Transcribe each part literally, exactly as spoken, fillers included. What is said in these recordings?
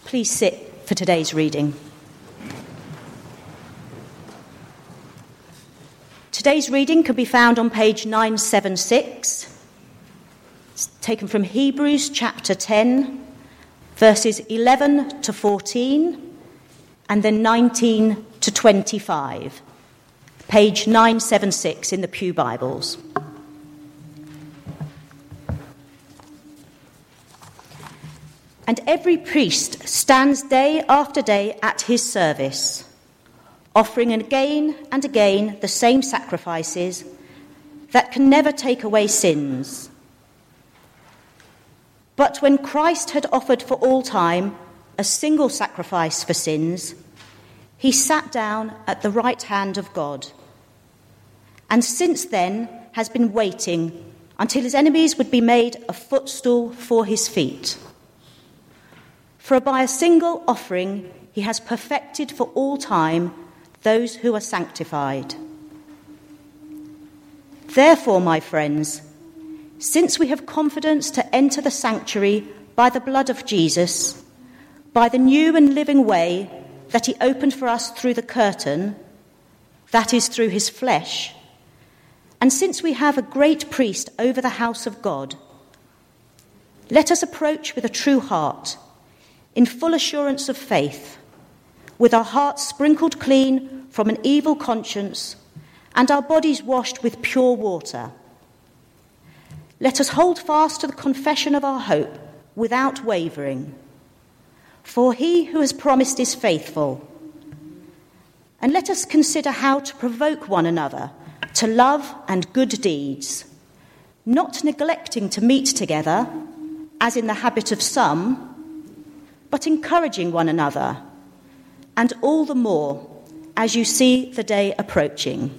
Please sit for today's reading. Today's reading can be found on page nine seventy-six. It's taken from Hebrews chapter ten, verses eleven to fourteen, and then nineteen to twenty-five. Page nine seventy-six in the Pew Bibles. And every priest stands day after day at his service, offering again and again the same sacrifices that can never take away sins. But when Christ had offered for all time a single sacrifice for sins, he sat down at the right hand of God, and since then has been waiting until his enemies would be made a footstool for his feet. For by a single offering he has perfected for all time those who are sanctified. Therefore, my friends, since we have confidence to enter the sanctuary by the blood of Jesus, by the new and living way that he opened for us through the curtain, that is, through his flesh, and since we have a great priest over the house of God, let us approach with a true heart, in full assurance of faith, with our hearts sprinkled clean from an evil conscience and our bodies washed with pure water. Let us hold fast to the confession of our hope without wavering, for he who has promised is faithful. And let us consider how to provoke one another to love and good deeds, not neglecting to meet together, as in the habit of some, but encouraging one another, and all the more as you see the day approaching.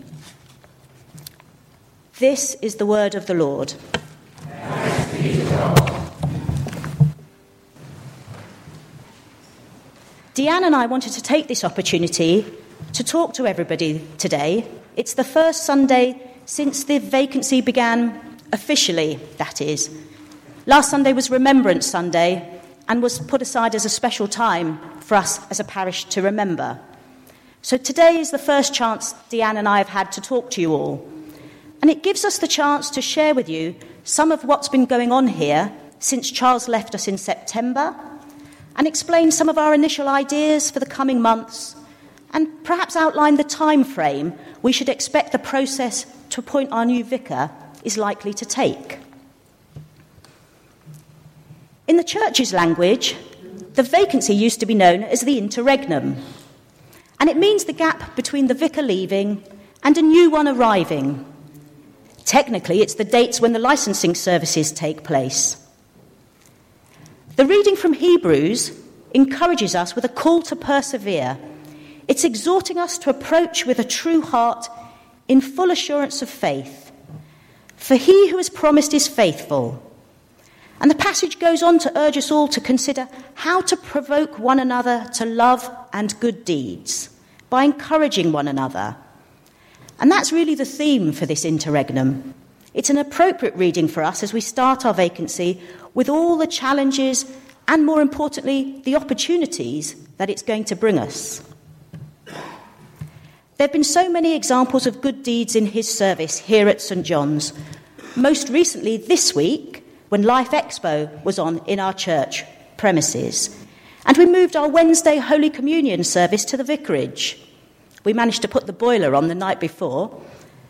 This is the word of the Lord. Thanks be to God. Deanne and I wanted to take this opportunity to talk to everybody today. It's the first Sunday since the vacancy began officially, that is. Last Sunday was Remembrance Sunday, and was put aside as a special time for us as a parish to remember. So today is the first chance Deanne and I have had to talk to you all. And it gives us the chance to share with you some of what's been going on here since Charles left us in September, and explain some of our initial ideas for the coming months, and perhaps outline the time frame we should expect the process to appoint our new vicar is likely to take. In the Church's language, the vacancy used to be known as the interregnum, and it means the gap between the vicar leaving and a new one arriving. Technically, it's the dates when the licensing services take place. The reading from Hebrews encourages us with a call to persevere. It's exhorting us to approach with a true heart in full assurance of faith. For he who has promised is faithful. And the passage goes on to urge us all to consider how to provoke one another to love and good deeds by encouraging one another. And that's really the theme for this interregnum. It's an appropriate reading for us as we start our vacancy with all the challenges and, more importantly, the opportunities that it's going to bring us. There have been so many examples of good deeds in his service here at St John's. Most recently this week, when Life Expo was on in our church premises. And we moved our Wednesday Holy Communion service to the vicarage. We managed to put the boiler on the night before.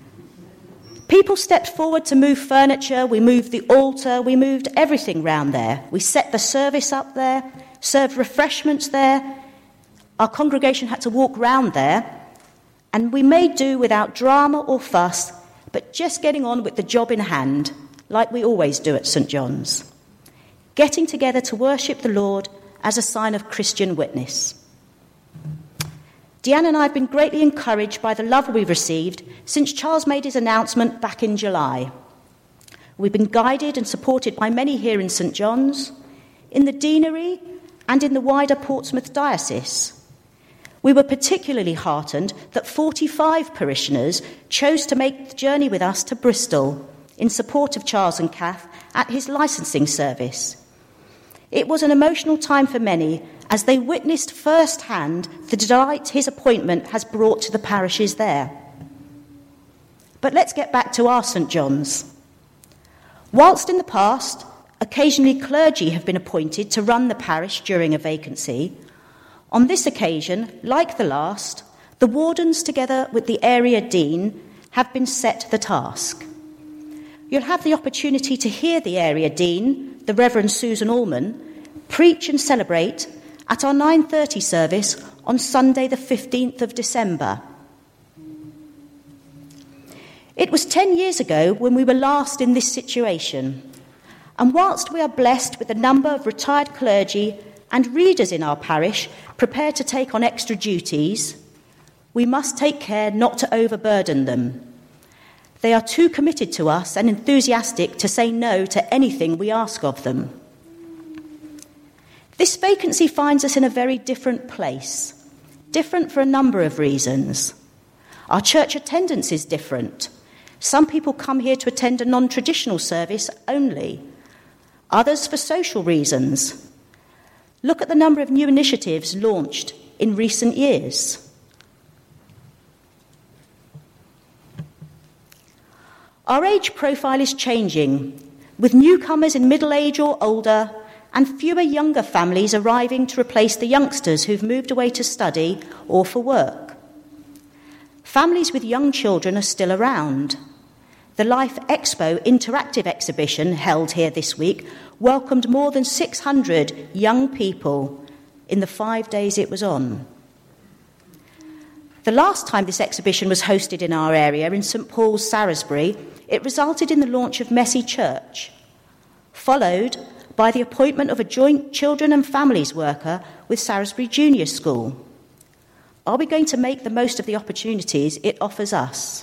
People stepped forward to move furniture, we moved the altar, we moved everything round there. We set the service up there, served refreshments there. Our congregation had to walk round there, and we made do without drama or fuss, but just getting on with the job in hand, like we always do at St John's, getting together to worship the Lord as a sign of Christian witness. Deanne and I have been greatly encouraged by the love we've received since Charles made his announcement back in July. We've been guided and supported by many here in St John's, in the deanery, and in the wider Portsmouth diocese. We were particularly heartened that forty-five parishioners chose to make the journey with us to Bristol in support of Charles and Kath at his licensing service. It was an emotional time for many, as they witnessed firsthand the delight his appointment has brought to the parishes there. But let's get back to our St John's. Whilst in the past, occasionally clergy have been appointed to run the parish during a vacancy, on this occasion, like the last, the wardens, together with the area dean, have been set the task. You'll have the opportunity to hear the area dean, the Reverend Susan Allman, preach and celebrate at our nine thirty service on Sunday the fifteenth of December. It was ten years ago when we were last in this situation, and whilst we are blessed with a number of retired clergy and readers in our parish prepared to take on extra duties, we must take care not to overburden them. They are too committed to us and enthusiastic to say no to anything we ask of them. This vacancy finds us in a very different place, different for a number of reasons. Our church attendance is different. Some people come here to attend a non-traditional service only, others for social reasons. Look at the number of new initiatives launched in recent years. Our age profile is changing, with newcomers in middle age or older, and fewer younger families arriving to replace the youngsters who've moved away to study or for work. Families with young children are still around. The Life Expo interactive exhibition held here this week welcomed more than six hundred young people in the five days it was on. The last time this exhibition was hosted in our area, in St Paul's, Salisbury, it resulted in the launch of Messy Church, followed by the appointment of a joint children and families worker with Salisbury Junior School. Are we going to make the most of the opportunities it offers us?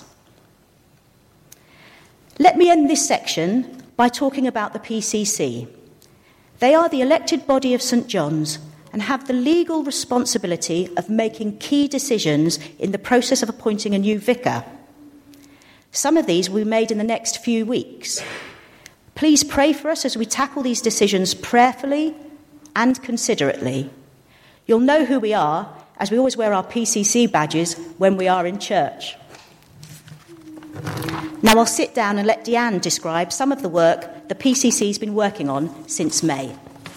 Let me end this section by talking about the P C C. They are the elected body of St John's and have the legal responsibility of making key decisions in the process of appointing a new vicar. Some of these will be made in the next few weeks. Please pray for us as we tackle these decisions prayerfully and considerately. You'll know who we are, as we always wear our P C C badges when we are in church. Now I'll sit down and let Deanne describe some of the work the P C C's been working on since May.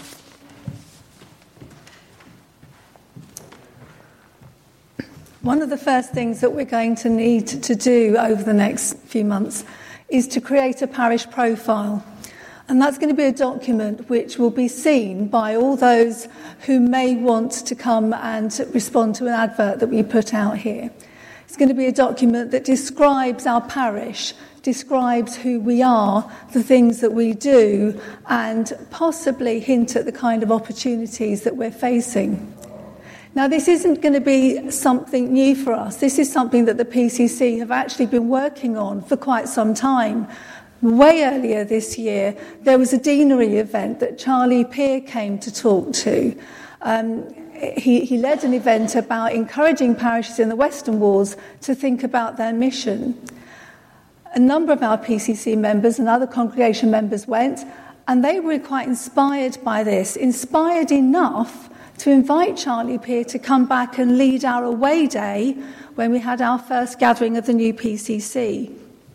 One of the first things that we're going to need to do over the next few months is to create a parish profile. And that's going to be a document which will be seen by all those who may want to come and respond to an advert that we put out here. It's going to be a document that describes our parish, describes who we are, the things that we do, and possibly hint at the kind of opportunities that we're facing. Now, this isn't going to be something new for us. This is something that the P C C have actually been working on for quite some time. Way earlier this year, there was a deanery event that Charlie Peer came to talk to. Um, he, he led an event about encouraging parishes in the Western Wales to think about their mission. A number of our P C C members and other congregation members went, and they were quite inspired by this, inspired enough to invite Charlie Peer to come back and lead our away day when we had our first gathering of the new P C C.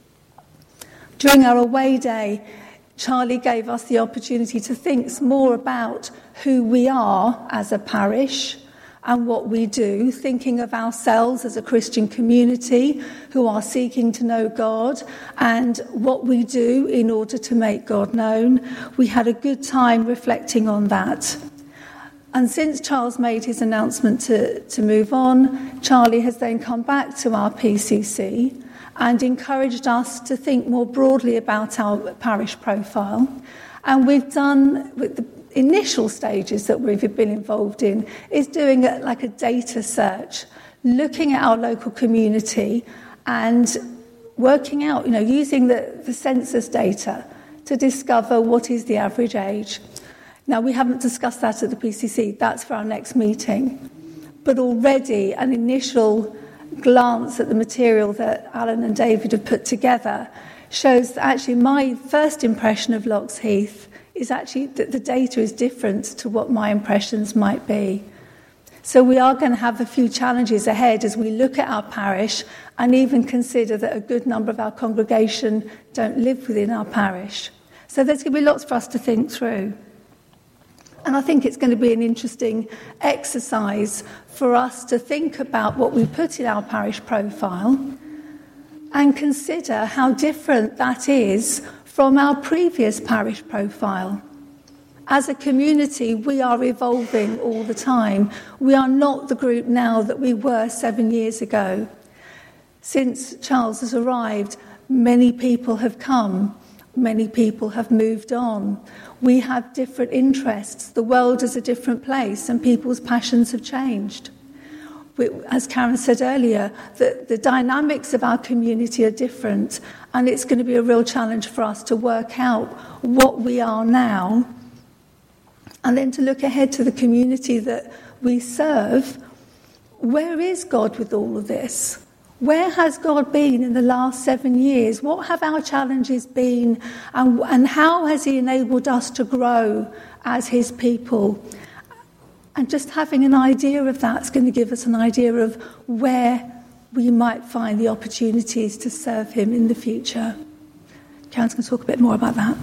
During our away day, Charlie gave us the opportunity to think more about who we are as a parish and what we do, thinking of ourselves as a Christian community who are seeking to know God and what we do in order to make God known. We had a good time reflecting on that. And since Charles made his announcement to, to move on, Charlie has then come back to our P C C and encouraged us to think more broadly about our parish profile. And we've done, with the initial stages that we've been involved in, is doing a, like a data search, looking at our local community and working out, you know, using the, the census data to discover what is the average age. Now, we haven't discussed that at the P C C. That's for our next meeting. But already an initial glance at the material that Alan and David have put together shows that actually my first impression of Loxheath is actually that the data is different to what my impressions might be. So we are going to have a few challenges ahead as we look at our parish and even consider that a good number of our congregation don't live within our parish. So there's going to be lots for us to think through. And I think it's going to be an interesting exercise for us to think about what we put in our parish profile and consider how different that is from our previous parish profile. As a community, we are evolving all the time. We are not the group now that we were seven years ago. Since Charles has arrived, many people have come. Many people have moved on. We have different interests. The world is a different place and people's passions have changed. We, as Karen said earlier, the, the dynamics of our community are different, and it's going to be a real challenge for us to work out what we are now and then to look ahead to the community that we serve. Where is God with all of this? Where has God been in the last seven years? What have our challenges been? And, and how has he enabled us to grow as his people? And just having an idea of that is going to give us an idea of where we might find the opportunities to serve him in the future. Karen's going to talk a bit more about that.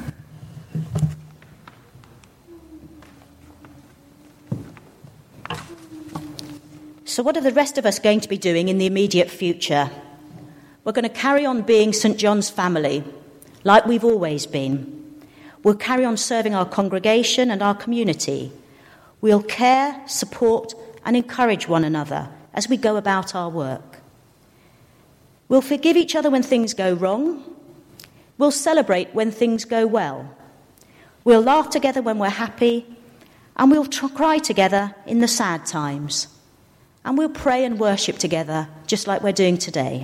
So what are the rest of us going to be doing in the immediate future? We're going to carry on being St John's family, like we've always been. We'll carry on serving our congregation and our community. We'll care, support, and encourage one another as we go about our work. We'll forgive each other when things go wrong. We'll celebrate when things go well. We'll laugh together when we're happy. And we'll tr- cry together in the sad times. And we'll pray and worship together, just like we're doing today.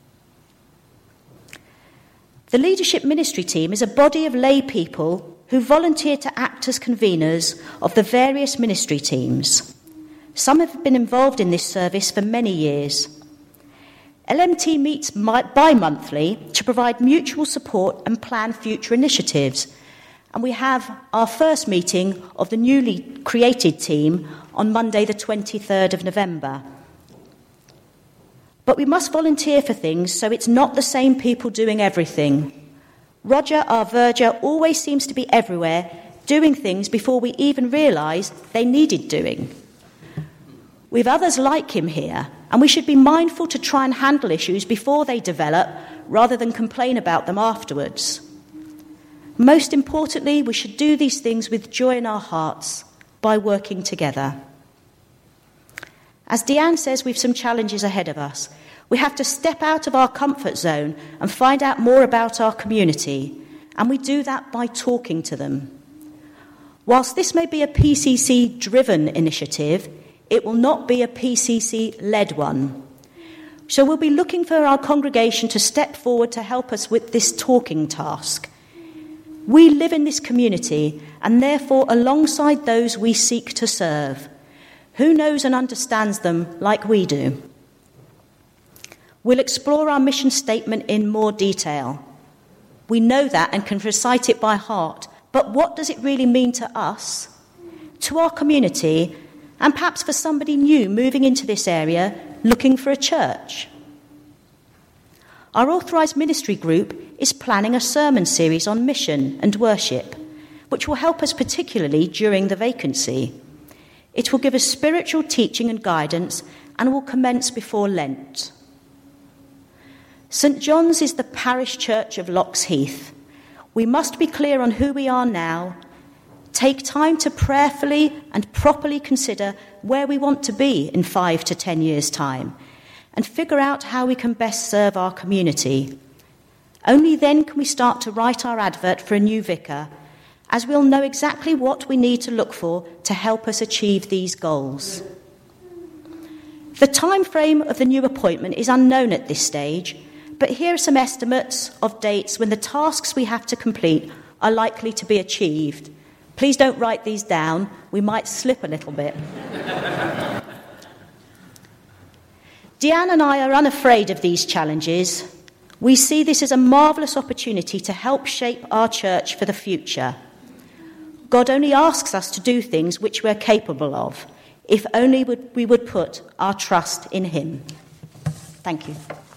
The Leadership Ministry Team is a body of lay people who volunteer to act as conveners of the various ministry teams. Some have been involved in this service for many years. L M T meets bi-monthly to provide mutual support and plan future initiatives. And we have our first meeting of the newly created team on Monday the twenty-third of November. But we must volunteer for things so it's not the same people doing everything. Roger, our verger, always seems to be everywhere, doing things before we even realise they needed doing. We've others like him here, and we should be mindful to try and handle issues before they develop, rather than complain about them afterwards. Most importantly, we should do these things with joy in our hearts, by working together. As Deanne says, we've some challenges ahead of us. We have to step out of our comfort zone and find out more about our community, and we do that by talking to them. Whilst this may be a P C C-driven initiative, it will not be a P C C-led one. So we'll be looking for our congregation to step forward to help us with this talking task. We live in this community, and therefore alongside those we seek to serve. Who knows and understands them like we do? We'll explore our mission statement in more detail. We know that and can recite it by heart, but what does it really mean to us, to our community, and perhaps for somebody new moving into this area looking for a church? Our authorised ministry group is planning a sermon series on mission and worship, which will help us particularly during the vacancy. It will give us spiritual teaching and guidance and will commence before Lent. St John's is the parish church of Loxheath. We must be clear on who we are now, take time to prayerfully and properly consider where we want to be in five to ten years' time, and figure out how we can best serve our community. Only then can we start to write our advert for a new vicar, as we'll know exactly what we need to look for to help us achieve these goals. The time frame of the new appointment is unknown at this stage, but here are some estimates of dates when the tasks we have to complete are likely to be achieved. Please don't write these down. We might slip a little bit. Deanne and I are unafraid of these challenges. We see this as a marvellous opportunity to help shape our church for the future. God only asks us to do things which we're capable of, if only we would put our trust in him. Thank you.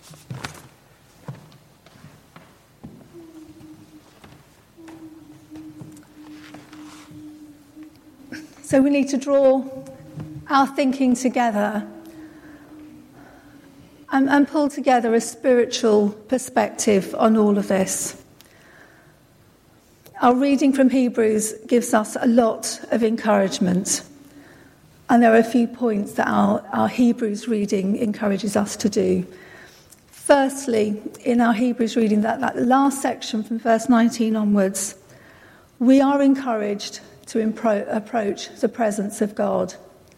So we need to draw our thinking together and, and pull together a spiritual perspective on all of this. Our reading from Hebrews gives us a lot of encouragement. And there are a few points that our, our Hebrews reading encourages us to do. Firstly, in our Hebrews reading, that, that last section from verse nineteen onwards, we are encouraged to impro- approach the presence of God.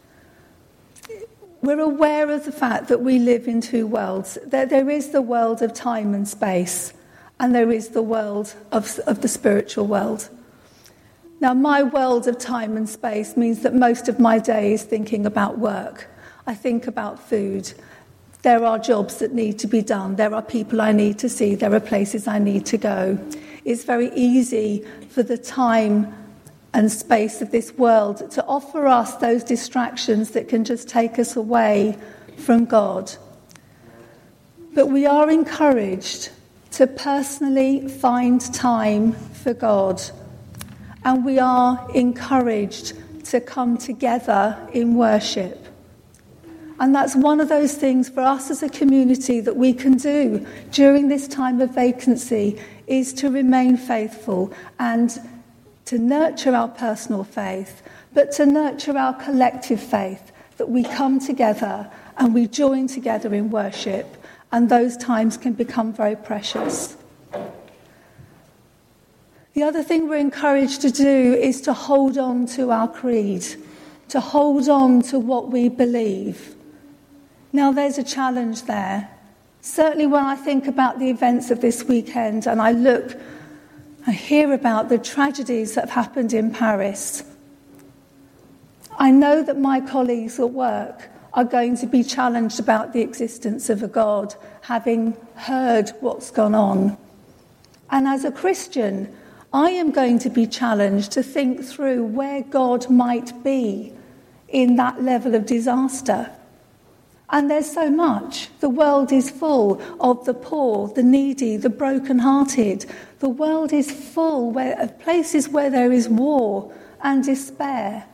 We're aware of the fact that we live in two worlds. There, there is the world of time and space, and there is the world of, of the spiritual world. Now, my world of time and space means that most of my day is thinking about work. I think about food. There are jobs that need to be done. There are people I need to see. There are places I need to go. It's very easy for the time and space of this world to offer us those distractions that can just take us away from God. But we are encouraged to personally find time for God. And we are encouraged to come together in worship. And that's one of those things for us as a community that we can do during this time of vacancy, is to remain faithful and to nurture our personal faith, but to nurture our collective faith, that we come together and we join together in worship, and those times can become very precious. The other thing we're encouraged to do is to hold on to our creed, to hold on to what we believe. Now, there's a challenge there. Certainly when I think about the events of this weekend and I look, I hear about the tragedies that have happened in Paris, I know that my colleagues at work are going to be challenged about the existence of a God, having heard what's gone on. And as a Christian, I am going to be challenged to think through where God might be in that level of disaster. And there's so much. The world is full of the poor, the needy, the brokenhearted. The world is full of places where there is war and despair.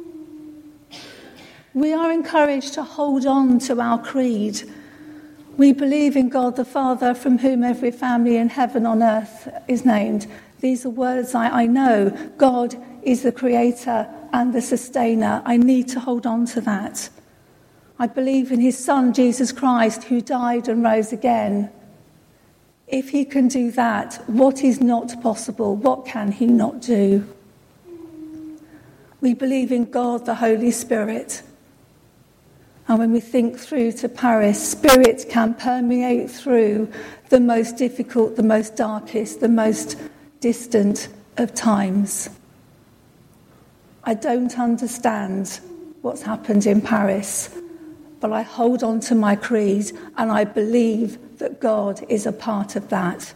We are encouraged to hold on to our creed. We believe in God the Father, from whom every family in heaven on earth is named. These are words I, I know. God is the creator and the sustainer. I need to hold on to that. I believe in his Son, Jesus Christ, who died and rose again. If he can do that, what is not possible? What can he not do? We believe in God, the Holy Spirit. And when we think through to Paris, Spirit can permeate through the most difficult, the most darkest, the most distant of times. I don't understand what's happened in Paris, but I hold on to my creed and I believe that God is a part of that.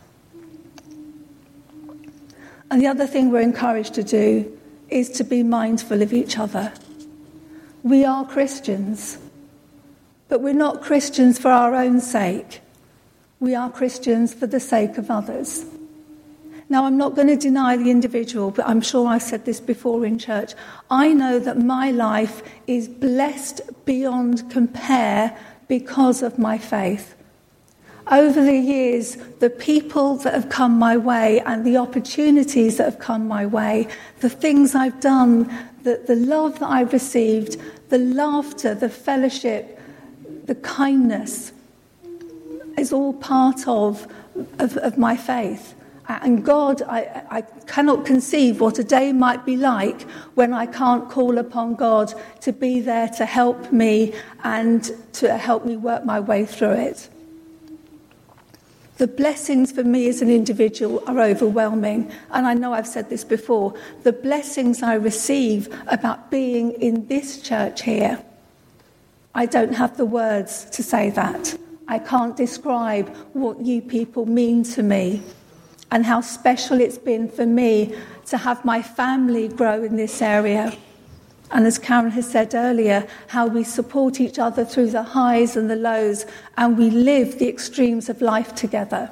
And the other thing we're encouraged to do is to be mindful of each other. We are Christians, but we're not Christians for our own sake. We are Christians for the sake of others. Now, I'm not going to deny the individual, but I'm sure I've said this before in church. I know that my life is blessed beyond compare because of my faith. Over the years, the people that have come my way and the opportunities that have come my way, the things I've done, the, the love that I've received, the laughter, the fellowship, the kindness, is all part of, of, of my faith. And God, I, I cannot conceive what a day might be like when I can't call upon God to be there to help me and to help me work my way through it. The blessings for me as an individual are overwhelming. And I know I've said this before. The blessings I receive about being in this church here, I don't have the words to say that. I can't describe what you people mean to me. and how special it's been for me to have my family grow in this area. And as Karen has said earlier, how we support each other through the highs and the lows, and we live the extremes of life together.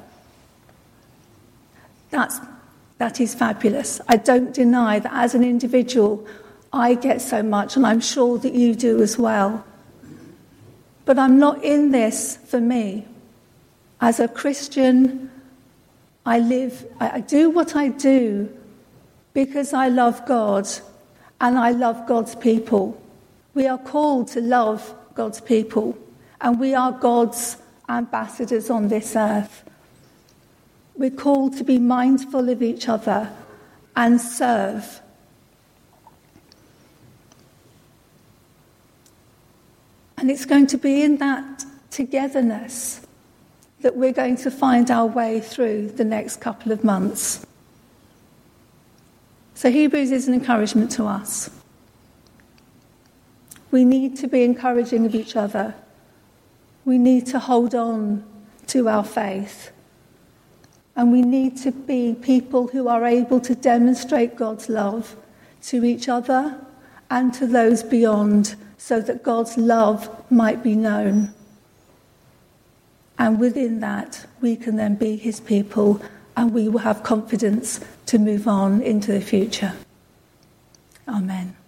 That's, that is fabulous. I don't deny that as an individual, I get so much, and I'm sure that you do as well. But I'm not in this for me. As a Christian, I live, I do what I do because I love God and I love God's people. We are called to love God's people, and we are God's ambassadors on this earth. We're called to be mindful of each other and serve. And it's going to be in that togetherness that we're going to find our way through the next couple of months. So Hebrews is an encouragement to us. We need to be encouraging of each other. We need to hold on to our faith. And we need to be people who are able to demonstrate God's love to each other and to those beyond, so that God's love might be known. And within that, we can then be his people, and we will have confidence to move on into the future. Amen.